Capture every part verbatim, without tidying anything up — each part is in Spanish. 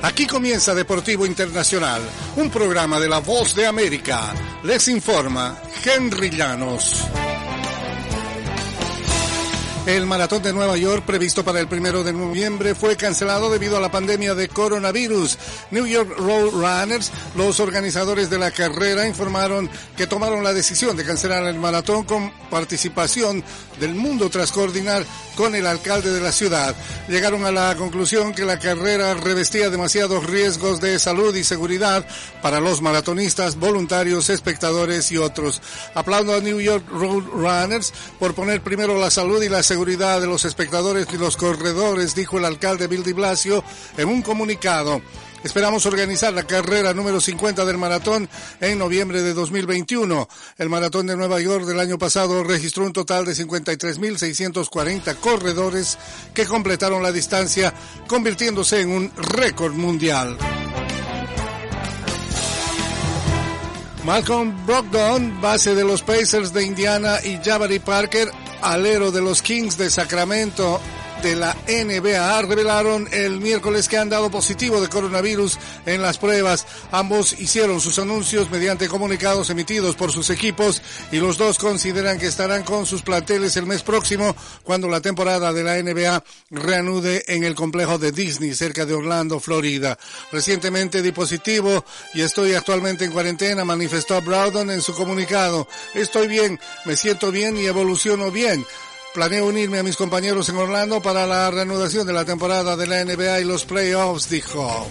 Aquí comienza Deportivo Internacional, un programa de La Voz de América. Les informa Henry Llanos. El maratón de Nueva York, previsto para el primero de noviembre, fue cancelado debido a la pandemia de coronavirus. New York Road Runners, los organizadores de la carrera, informaron que tomaron la decisión de cancelar el maratón con participación del mundo tras coordinar con el alcalde de la ciudad. Llegaron a la conclusión que la carrera revestía demasiados riesgos de salud y seguridad para los maratonistas, voluntarios, espectadores y otros. Aplaudo a New York Road Runners por poner primero la salud y la seguridad de los espectadores y los corredores, dijo el alcalde Bill de Blasio en un comunicado. Esperamos organizar la carrera número cincuenta del maratón en noviembre de dos mil veintiuno. El maratón de Nueva York del año pasado registró un total de cincuenta y tres mil seiscientos cuarenta corredores que completaron la distancia, convirtiéndose en un récord mundial. Malcolm Brogdon, base de los Pacers de Indiana, y Jabari Parker, alero de los Kings de Sacramento de la N B A, revelaron el miércoles que han dado positivo de coronavirus en las pruebas. Ambos hicieron sus anuncios mediante comunicados emitidos por sus equipos y los dos consideran que estarán con sus planteles el mes próximo cuando la temporada de la N B A reanude en el complejo de Disney cerca de Orlando, Florida. Recientemente di positivo y estoy actualmente en cuarentena, manifestó Brogdon en su comunicado. Estoy bien, me siento bien y evoluciono bien. Planeo unirme a mis compañeros en Orlando para la reanudación de la temporada de la N B A y los playoffs, dijo.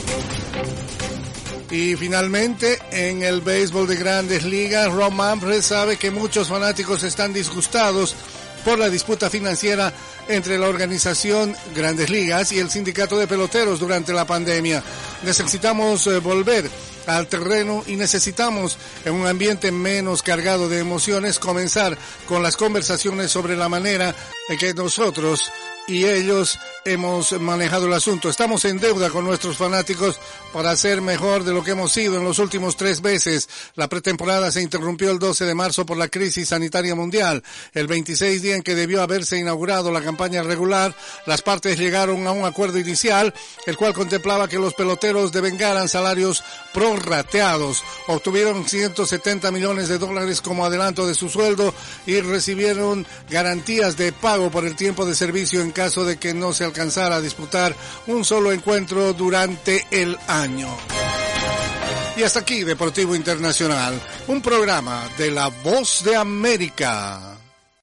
Y finalmente, en el béisbol de Grandes Ligas, Rob Manfred sabe que muchos fanáticos están disgustados por la disputa financiera entre la organización Grandes Ligas y el sindicato de peloteros durante la pandemia. Necesitamos eh, volver al terreno y necesitamos, en un ambiente menos cargado de emociones, comenzar con las conversaciones sobre la manera en que nosotros y ellos hemos manejado el asunto. Estamos en deuda con nuestros fanáticos para ser mejor de lo que hemos sido en los últimos tres meses. La pretemporada se interrumpió el doce de marzo por la crisis sanitaria mundial. El veintiséis, día en que debió haberse inaugurado la campaña regular, las partes llegaron a un acuerdo inicial, el cual contemplaba que los peloteros devengaran salarios prorrateados. Obtuvieron ciento setenta millones de dólares como adelanto de su sueldo y recibieron garantías de pago por el tiempo de servicio en caso de que no se alcanzara a disputar un solo encuentro durante el año. Y hasta aquí Deportivo Internacional, un programa de La Voz de América.